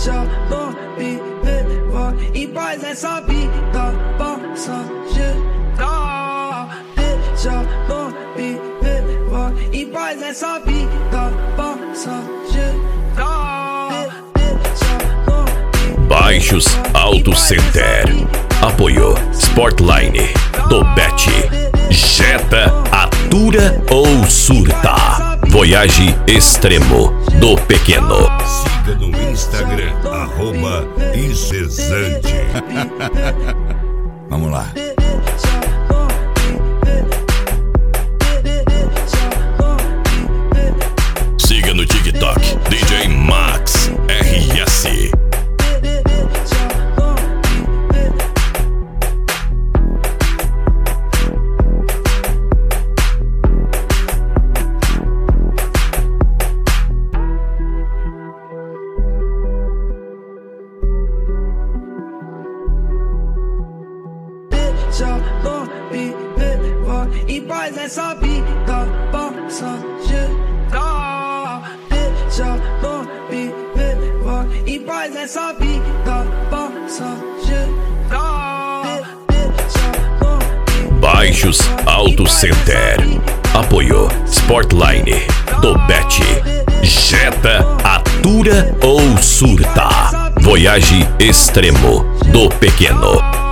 deixa não me levar em paz essa vida passageira. Deixa não me levar em paz essa vida passageira. Baixos Auto Center. Apoio Sportline do Bet. Jetta Atura ou Surta. Voyage Extremo do Pequeno. Siga no Instagram @Isesante. Vamos lá. Siga no TikTok DJ Max RS. Deixa não me levar em paz essa vida passageira. Deixa não me levar em paz essa vida passageira. Baixos Auto Center. Apoio Sportline do Bet. Jetta Atura ou Surta. Voyage Extremo do Pequeno.